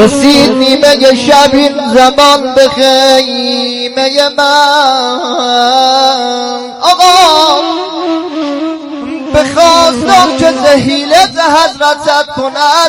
رسید نیمه شب این زمان به خیمه من آقا بخواستم که زهیله ز حضرتت کند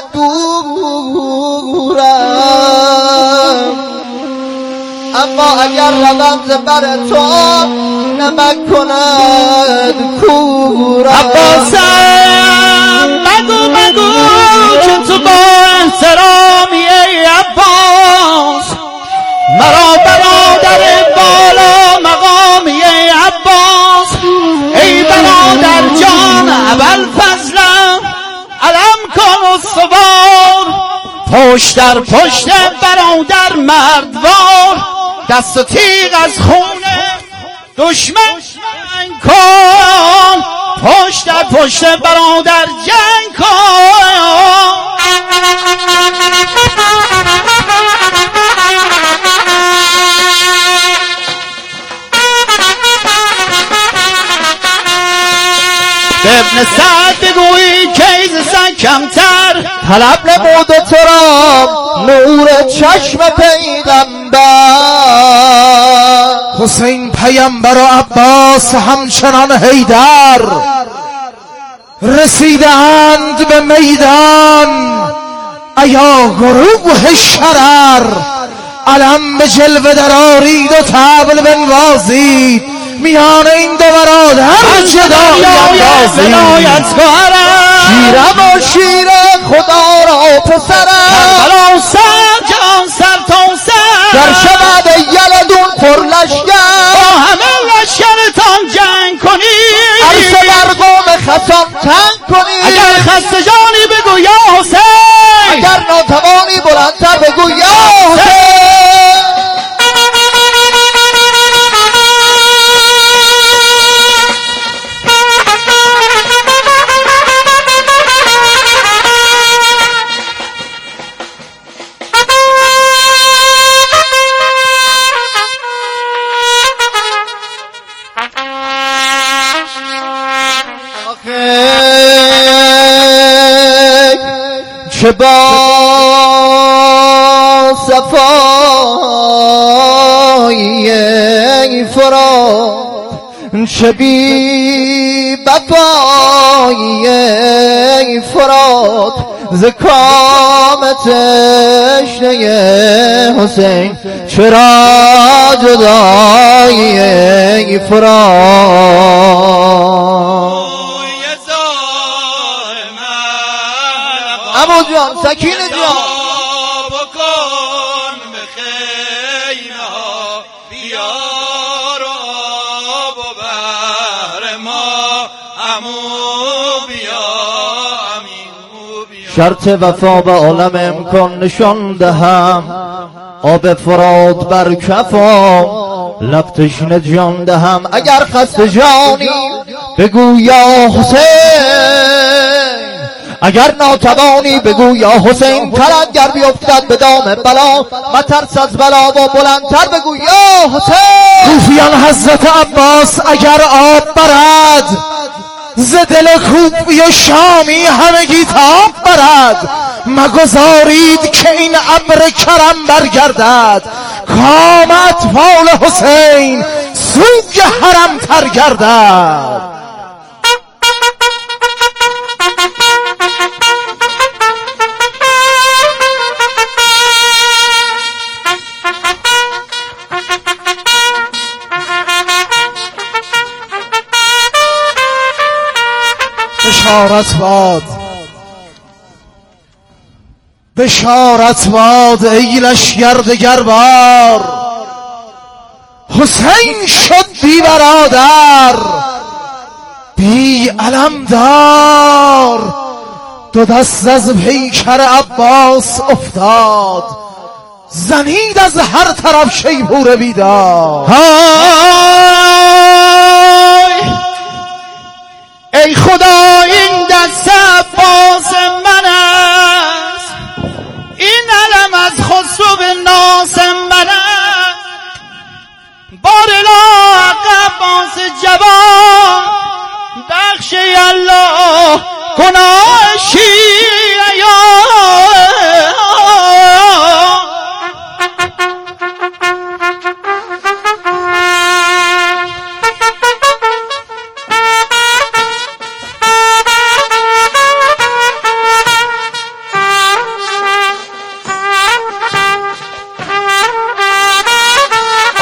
دورم اما اگر روم ز بر تو نمک کند کورم عباسم بگو که تو با احترامی ای عباس مرا برادر بالا مقامی ای عباس ای برادر جان ابوالفضلم علم کن استوار پشت در پشت برادر مردوار دست و تیغ از خون دشمن کن پشت در پشت برادر جنگ کن ابن سعد بگویی کیز سن کمتر طلب نمود تو را نور چشم پیغمبر حسین پیامبر و عباس همچنان حیدر رسیدند به میدان ایا گروه شرر علم به جلوه درآرید و طبل بنوازید میان این دو برادر جدایی اندازید شیرم و شیر خدا را پسرم کربلا سر جان سر تا سر در شود یلدون پر لشگر با همه لشکرتان جنگ کنید عرصه بر قوم خسان تنگ کنید اگر خسته جانی بگو یا حسین اگر ناتوانی بلندتر بگو یا حسین چه با صفای فرات چه بی بفای فرات ز کام تشنه حسین چرا جدای فرات عمو جان سکینه جان بکن به خیمه ها بیار آب و بر ما عمو بیا عمو بیا شرط وفا به عالم امکان نشان دهم آب فرات بر کفا لب تشنه جان دهم اگر خسته جانی بگو یا حسین اگر ناتوانی بگو یا حسین ترنگر بیفتد به دام بلا مترس از بلا و بلندتر بگو یا حسین کوفیان حضرت عباس اگر آب برد ز دل کوفی و شامی همگی تاب برد مگذارید که این امر کرم برگردد کام اطفال حسین سوی حرم تر گردد بشارت باد ای لشگر دگربار حسین شد بی برادر بی علمدار دو دست از پیکر عباس افتاد زنید از هر طرف شیپور بیدار ای خدا این دست عباس من است این علم از خسرو به ناس من است بارلا عباس جوان بخش الله گناه شیر یا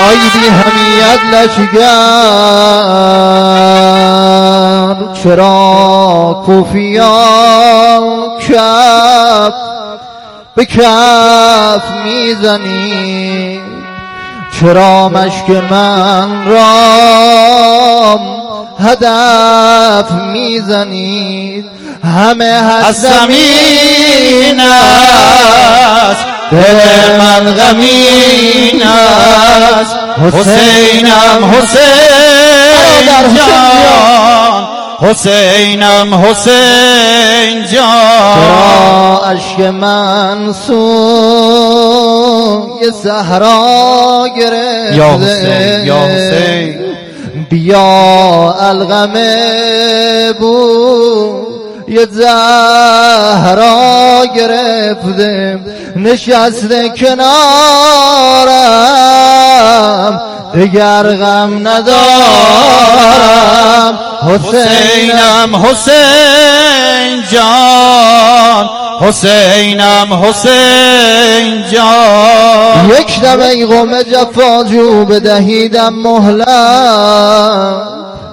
آی بی همیت لشگر چرا کوفیان کف به کف میزنی چرا مشک من را هدف میزنید همه از زمین است دل من غمین است حسینم حسین جان حسینم حسین جان چرا اشک من سوی صحرا گرفته یا حسین یا حسین بیا الغم بود یه زهرا گرفته نشسته کنارم دیگر غم ندارم حسینم حسین جان حسینم حسین جان یک دم ای قوم جفاجو بدهیدم مهلت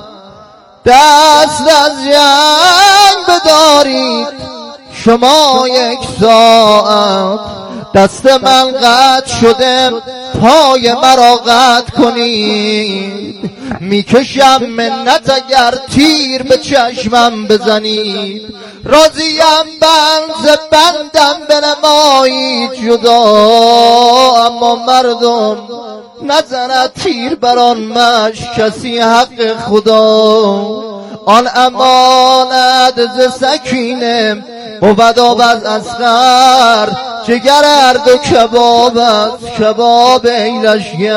دست از جنگ بدارید شما یک ساعت دست من قطع شده پای مرا قطع کنید میکشم منت اگر تیر به چشمم بزنید راضیم بند بندم بنمایید جدا اما مردم نزند تیر بران مشک کسی حق خدا آن امانت ز سکینه بود آب از اصغر جگر ارد و کبابت کباب ایلشگر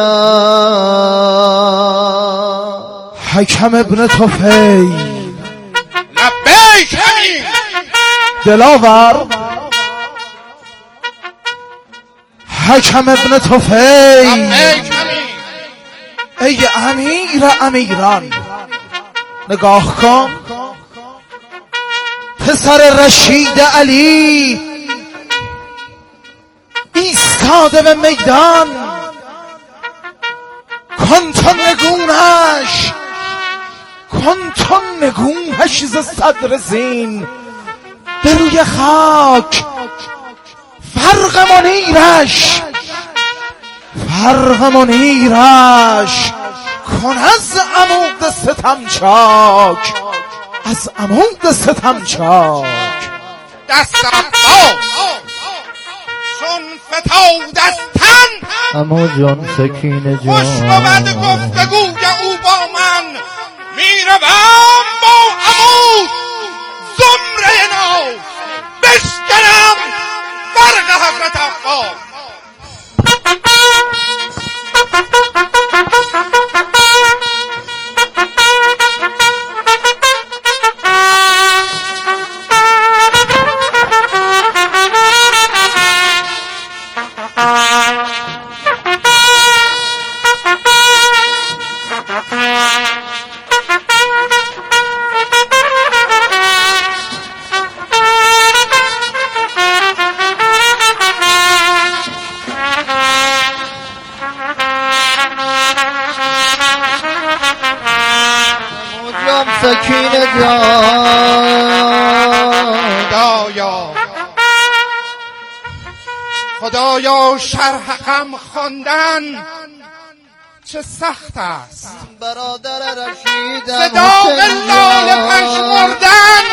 حکم ابن طفیل لبیک امین دلاور حکم ابن طفیل لبیک امین ای امیر امیران نگاه کن پسر رشید علی ایستاده به میدان کنتون نگونش ز صدر زین به روی خاک فرق منیرش کن از عمود ستم چاک دست عباس چون فتاد از تن اما جان سکینه جان خوش بود گفتگوی او با من میروم با عمود زمره ناز بشکنم فرق حضرت عباس سکینه جان خدایا شرح غم خواندن چه سخت است برادر رشید ز داغ لاله پژمردن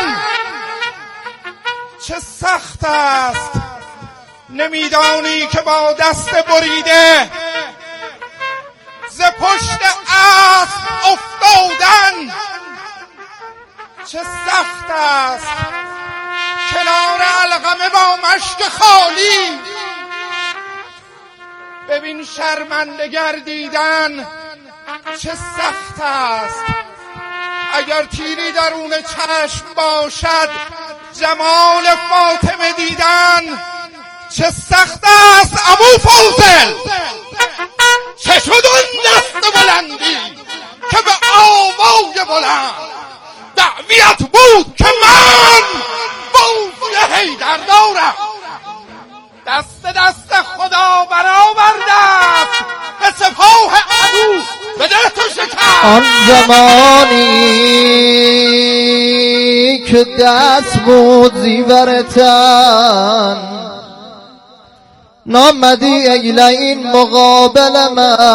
چه سخت است نمیدانی که با دست بریده ز پشت اسب افتادن چه سخت است کنار علقمه با مشک خالی ببین شرمنده گردیدن چه سخت است اگر تیری درون چشم باشد جمال فاطمه دیدن چه سخت است ابو فاضل چه شد اون دست بلندی که به آوای بلند دعویت بود که من بوی حیدر دارم دست خدا برآورده است به سپاه بده تو شکر. آن زمانی که دست بود زیورتن نامدی ایله این مقابل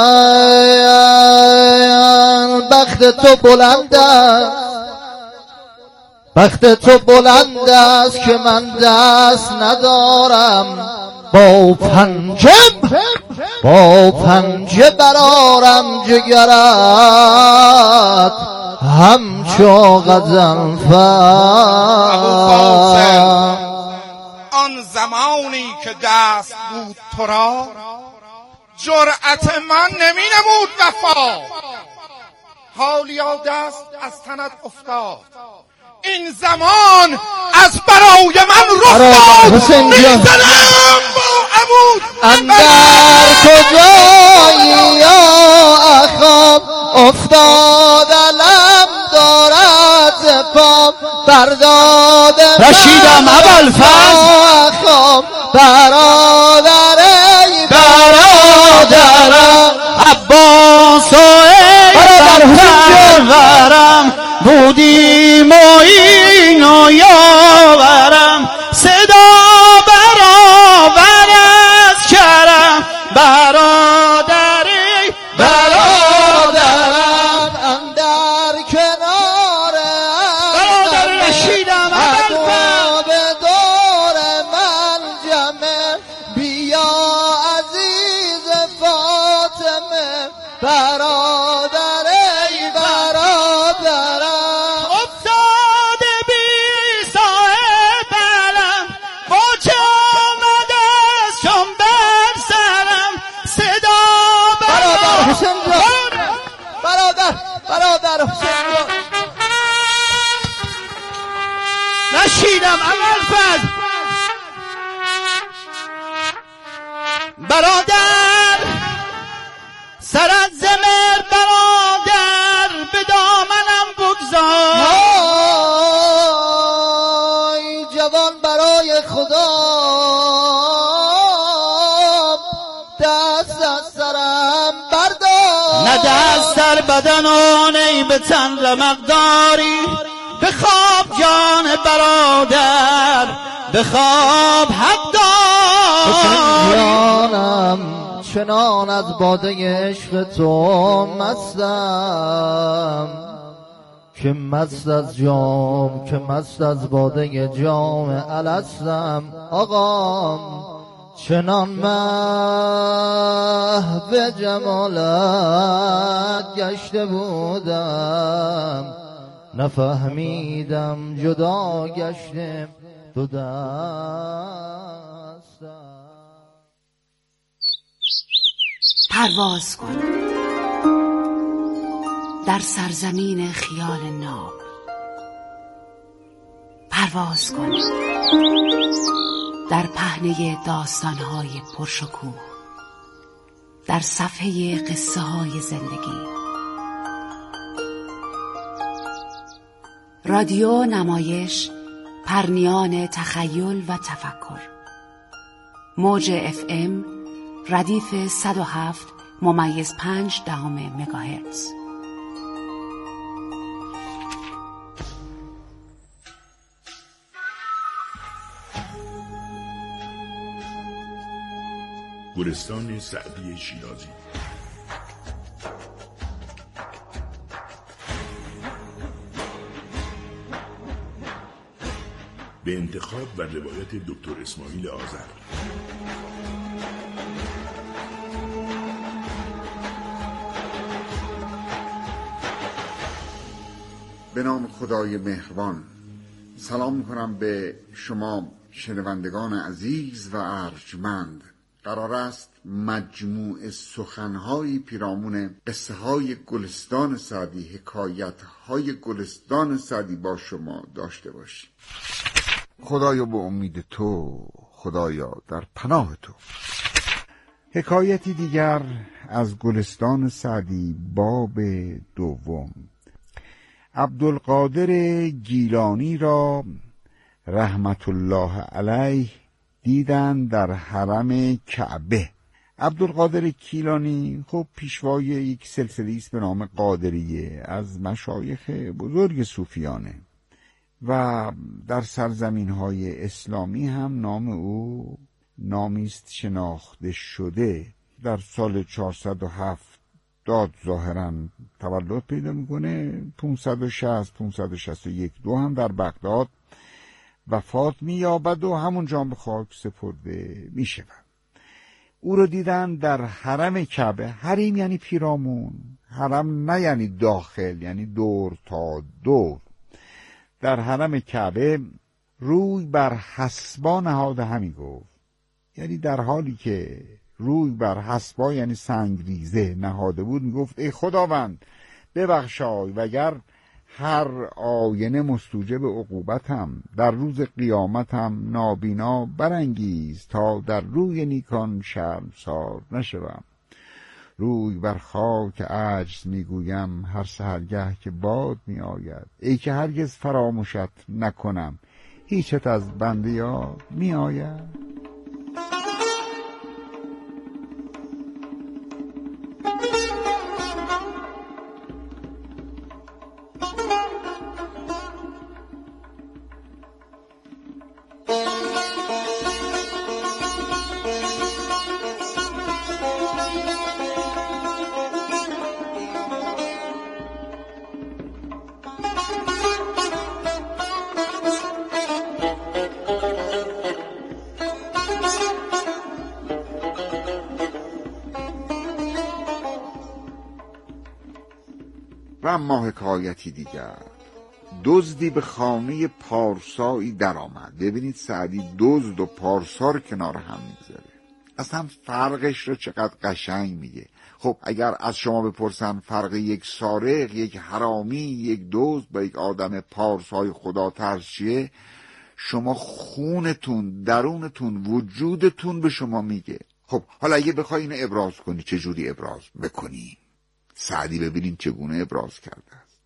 من. بخت تو بلند است، بخت تو بلند است که من دست ندارم. با پنجه برارم جگرت همچو غضنفر. آن زمانی که دست بود تو را جرأت من نمی نمود وفا. حالیا دست از تنت افتاد، این زمان از برای من رخ داد. میزنم با عمود اندر کجایی یا اخام افتاد علم دارد ز پام برداد رشیدم ابوالفضل برادر ای برادرم عباس و ای برادرم بودیم و اینو یاورم صدا برابر از کرم برادری برادرم اندر کنار برادر رشیدم به دور من جمع بیا عزیز فاطمه برادر ای برادرم افتاده بی صاحب علم با چه آمده شم بر سرم صدا برادر حسین جان برادر حسین جان نشیدم ابوالفضل برادر سرت زمر برادر به دامنم بگذار. ای جوان برای خدا دست از سرم بردار. نه دست در بدن و نی به تن رمقداری به خواب جان برادر به خواب حق دار. جانم چنان از باده عشق تو مستم که مست از جام که مست از باده جام الستم. آقام چنان محو جمالت گشته بودم نفهمیدم جدا گشته دو دستم. پرواز کن در سرزمین خیال ناب، پرواز کن در پهنه داستانهای پرشکوه، در صفحه قصه های زندگی. رادیو نمایش پرنیان تخیل و تفکر، موج FM ردیف 107.5 مگاهرتز. گلستان سعدی شیرازی. به انتخاب و روایت دکتر اسماعیل آذر. به نام خدای مهربان. سلام می‌کنم به شما شنوندگان عزیز و ارجمند. قرار است مجموع سخن‌های پیرامون قصه‌های گلستان سعدی، حکایت‌های گلستان سعدی با شما داشته باشیم. خدایا به امید تو، خدایا در پناه تو. حکایتی دیگر از گلستان سعدی، باب دوم. عبدالقادر گیلانی را رحمت الله علیه دیدند در حرم کعبه عبدالقادر کیلانی خب پیشوای یک سلسله است به نام قادریه، از مشایخ بزرگ صوفیانه و در سرزمین‌های اسلامی هم نام او نامی است شناخته شده. در سال 407 داد ظاهراً تولد پیدا میکنه، 560 561 دو هم در بغداد وفات مییابد و همونجا به خاک سپرده میشود. او رو دیدن در حرم کعبه. حریم یعنی پیرامون، حرم نه یعنی داخل، یعنی دور تا دور. در حرم کعبه روی بر حصبا نهاده همی گفت، یعنی در حالی که روی بر حصبا یعنی سنگریزه نهاده بود میگفت ای خداوند ببخشای، وگر هر آینه مستوجب عقوبتم، در روز قیامتم نابینا برانگیز تا در روی نیکان شرمسار نشوم. روی بر خاک عجز میگویم هر سحرگه که باد میآید، ای که هرگز فراموشت نکنم، هیچت از بنده یاد میآید. و اما حکایتی دیگر. دزدی به خانه پارسایی در آمد. ببینید سعدی دزد و پارسا رو کنار هم میذاره، اصلا فرقش رو چقدر قشنگ میگه. خب اگر از شما بپرسن فرق یک سارق، یک حرامی، یک دزد با یک آدم پارسای خدا ترس چیه، شما خونتون، درونتون، وجودتون به شما میگه. خب حالا اگه بخوای اینو ابراز کنی چجوری ابراز بکنی؟ سعدی ببینیم چگونه ابراز کرده است.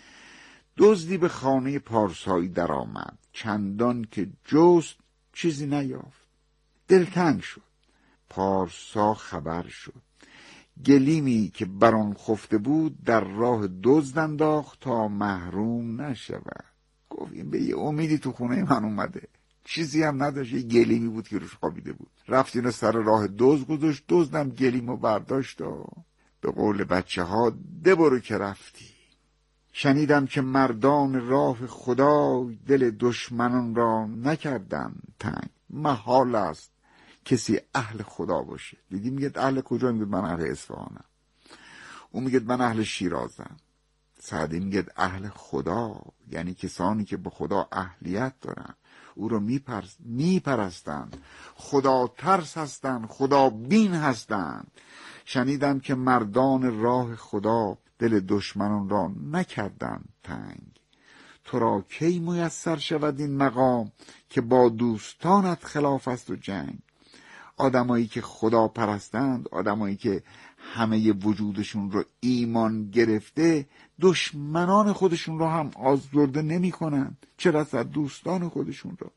دزدی به خانه پارسایی در آمد، چندان که جست چیزی نیافت، دلتنگ شد. پارسا خبر شد، گلیمی که بران خفته بود در راه دزد انداخت تا محروم نشود. گفت این به یه امیدی تو خونه من اومده، چیزی هم نداشت، یه گلیمی بود که روش خوابیده بود، رفت اینو سر راه دزد گذاشت، دزدم گلیمو برداشت و به قول بچه ها ده برو که رفتی. شنیدم که مردان راه خدا دل دشمنان را نکردن تنگ. محال است کسی اهل خدا باشه. دیدی میگه اهل کجا؟ میگه من اهل اصفهانم. اون میگه من اهل شیرازم. سعدی میگه اهل خدا یعنی کسانی که به خدا اهلیت دارن، او رو میپرستند، خدا ترس هستند، خدا بین هستند. شنیدم که مردان راه خدا دل دشمنان را نکردن تنگ. تو را کی میسر شود این مقام که با دوستانت خلاف است و جنگ. آدمایی که خدا پرستند، آدمایی که همه وجودشون رو ایمان گرفته، دشمنان خودشون رو هم آزرده نمی کنند، چه رسد دوستان خودشون رو.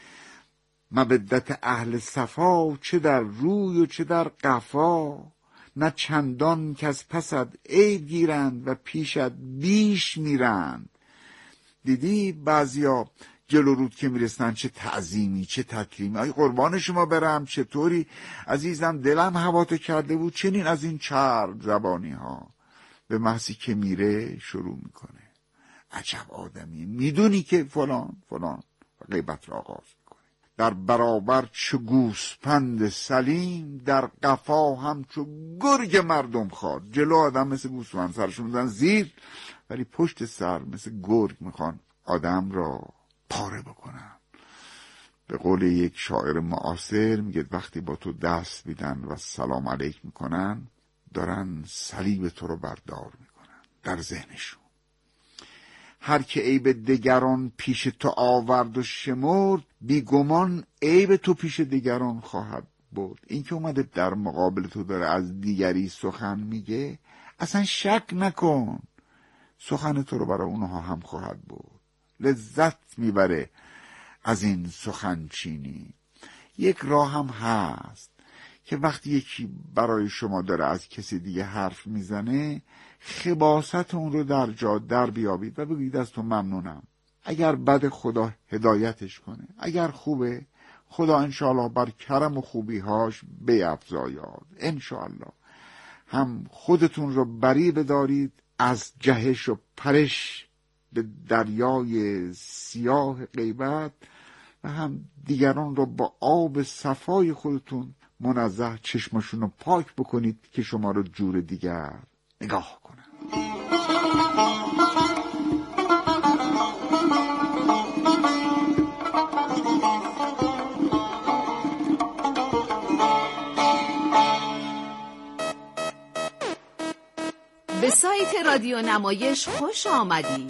مودت اهل صفا چه در روی و چه در قفا، نه چندان که از پسد عیب گیرند و پیشت بیش میرند. دیدی بعضیا جلو رود که میرسن چه تعظیمی چه تکریمی، ای قربان شما برم، چطوری عزیزم، دلم هواتو کرده بود، چنین از این چرب زبانی ها. به محضی که میره شروع میکنه، عجب آدمی، میدونی که فلان فلان و غیبت را آغاز میکنه. در برابر چو گوسپند سلیم، در قفا هم چو گرگ مردم خواد. جلو آدم مثل گوسپند سرشون میزن زیر، ولی پشت سر مثل گرگ میخوان آدم را پاره بکنن. به قول یک شاعر معاصر میگه وقتی با تو دست میدن و سلام علیک میکنن، دارن صلیب تو رو بردار میکنن در ذهنشون. هر که عیب دگران پیش تو آورد و شمرد، بیگمان عیب تو پیش دگران خواهد برد. این که اومده در مقابل تو داره از دیگری سخن میگه، اصلا شک نکن سخن تو رو برای اونها هم خواهد برد. لذت میبره از این سخنچینی. یک راه هم هست که وقتی یکی برای شما داره از کسی دیگه حرف میزنه خباثت اون رو در جا در بیابید و بگید از تو ممنونم. اگر بد خدا هدایتش کنه، اگر خوبه خدا انشاءالله بر کرم و خوبیهاش بیفزاید. انشاءالله هم خودتون رو بری بدارید از جهش و پرش به دریای سیاه غیبت و هم دیگران رو با آب صفای خودتون منزه چشمشون رو پاک بکنید که شما رو جور دیگر نگاه کنن. به سایت رادیو نمایش خوش آمدید.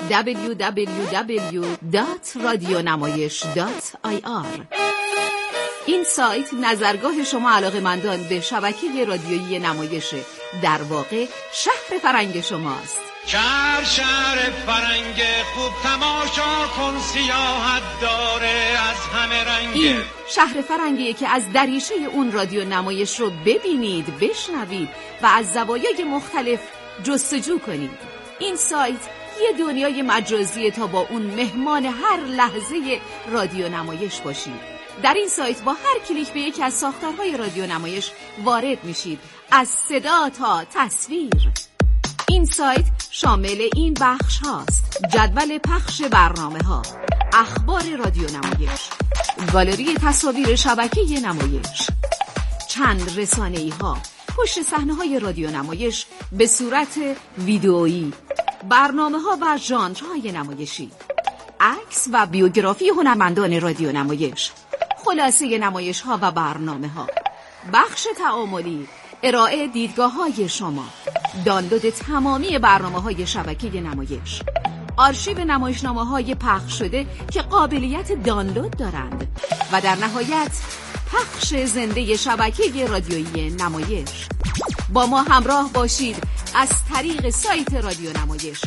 www.radionamayish.ir. این سایت نظرگاه شما علاقه‌مندان به شبکه رادیویی نمایشه، در واقع شهر فرنگ شماست. شهر فرنگ خوب تماشا کن، سیاحت داره از همه رنگ. این شهر فرنگیه که از دریچه اون رادیو نمایش رو ببینید، بشنوید و از زوایای مختلف جستجو کنید. این سایت یه دنیای مجازیه تا با اون مهمان هر لحظه رادیو نمایش باشید. در این سایت با هر کلیک به یکی از ساختارهای رادیو نمایش وارد میشید، از صدا تا تصویر. این سایت شامل این بخش هاست: جدول پخش برنامه ها، اخبار رادیو نمایش، گالری تصاویر شبکه نمایش، چند رسانه‌ای ها، پشت صحنه های رادیو نمایش به صورت ویدئویی، برنامه ها و ژانرهای نمایشی، عکس و بیوگرافی هنرمندان رادیو نمایش، خلاصه نمایش ها و برنامه ها، بخش تعاملی، ارائه دیدگاه های شما، دانلود تمامی برنامه های شبکه نمایش، آرشیو نمایشنامه های پخش شده که قابلیت دانلود دارند و در نهایت پخش زنده شبکه رادیویی نمایش. با ما همراه باشید از طریق سایت رادیو نمایش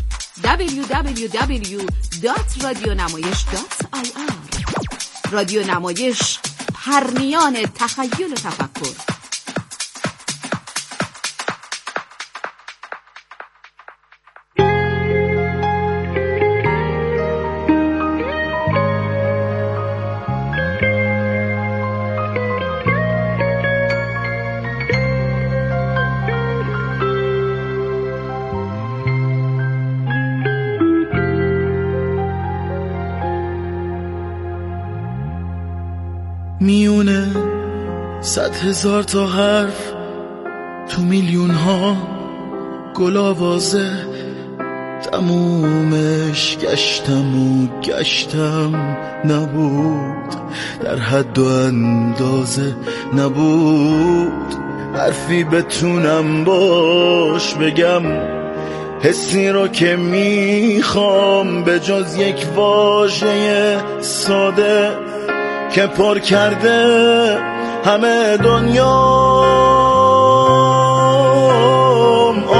www.radionamayish.ir. رادیو نمایش، پرنیان تخیل و تفکر. میونه 100,000 تا حرف تو میلیون ها گل آوازه، تمومش گشتم نبود، در حد و اندازه نبود، حرفی بتونم باش بگم حسی رو که میخوام، به جز یک واژه ساده که پر کرده همه دنیام.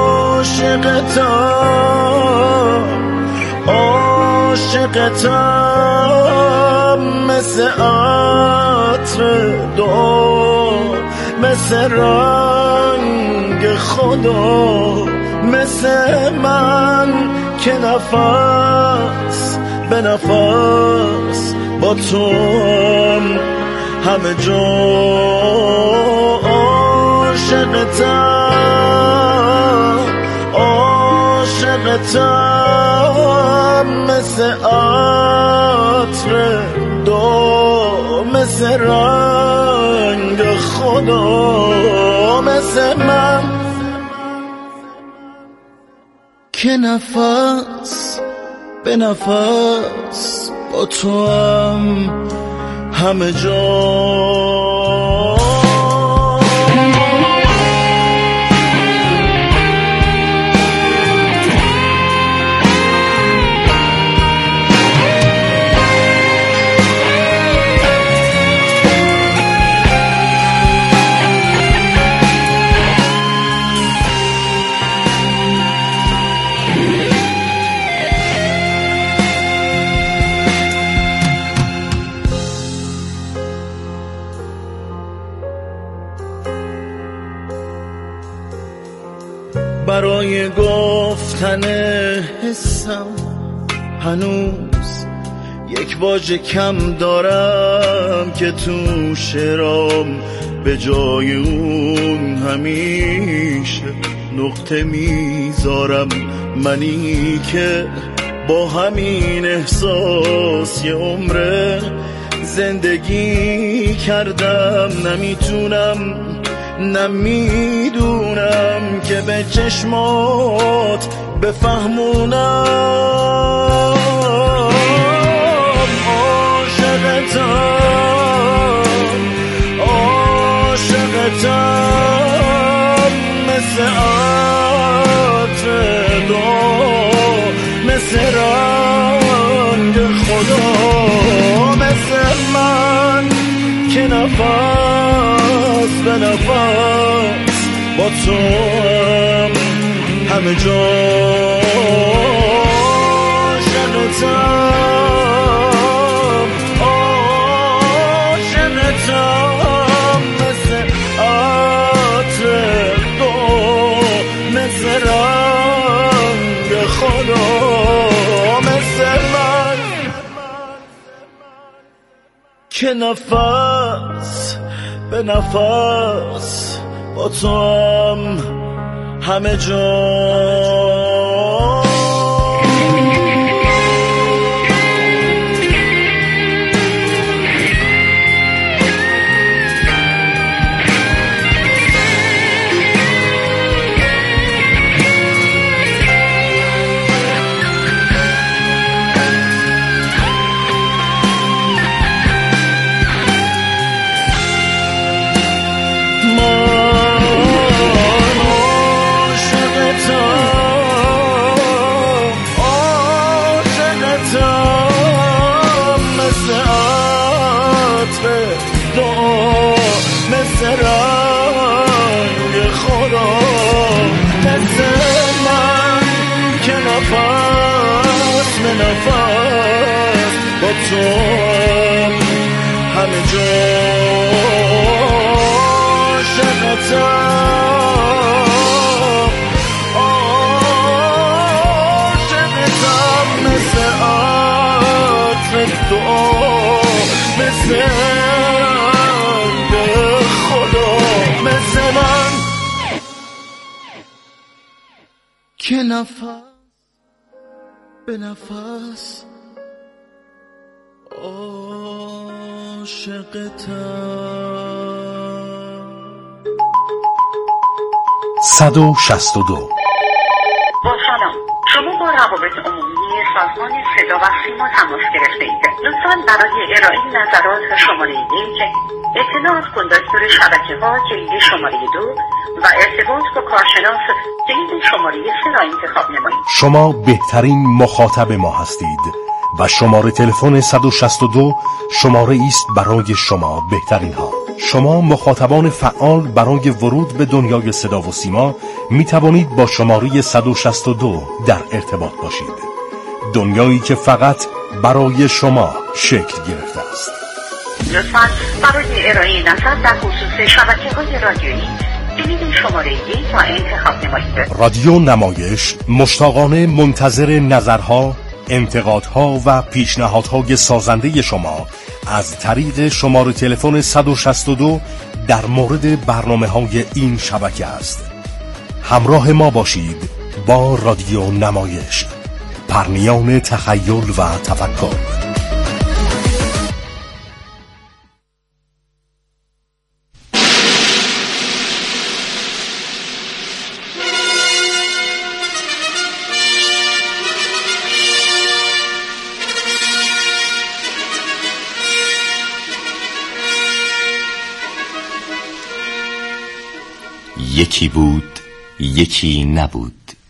عاشقتم مثل عطر دو، مثل رنگ خدا، مثل من که نفس به نفس با تو همه جا. عاشقتم مثل عطر دو، مثل رنگ خدا، مثل من که نفس به نفس با تو همه جا. برای گفتن حسم هنوز یک واژه کم دارم که تو شعرام به جای اون همیشه نقطه میذارم. منی که با همین احساس یه عمره زندگی کردم، نمیدونم که به چشمات بفهمونم. عاشقتم مثل عطر دو، مثل رنگ خدا، مثل من که نفس به نفس با تو همه جا. عاشقتم مثل عطر دو، مثل رنگ خدا، مثل من که نفس به نفس با تو همه جا. نفس با تو همه جا. عاشقتم مثل عطر دو، مثل رنگ خدا، مثل من که نفس به نفس عاشقتم. 162 با سلام، شما با روابط عمومی سازمان صدا و سیما تماس گرفته اید. لطفاً برای ارائه نظرات شماره 1 اطلاع از کندکتور شبکه‌ها کلید شماره 2 و ارتباط با کارشناس کلید شماره 3 را انتخاب نمایید. شما بهترین مخاطب ما هستید و شماره تلفن 162 شماره است برای شما بهترین ها. شما مخاطبان فعال برای ورود به دنیای صدا و سیما می توانید با شماره 162 در ارتباط باشید. دنیایی که فقط برای شما شکل گرفته است. لطفاً برای ارائه نظر در خصوص شبکه‌های رادیویی کلید شماره 1 را انتخاب نمایید. رادیو نمایش مشتاقانه منتظر نظرها، انتقادها و پیشنهادهای سازنده شما از طریق شماره تلفن 162 در مورد برنامه‌های این شبکه است. همراه ما باشید با رادیو نمایش، پرنیان تخیل و تفکر. یکی بود یکی نبود،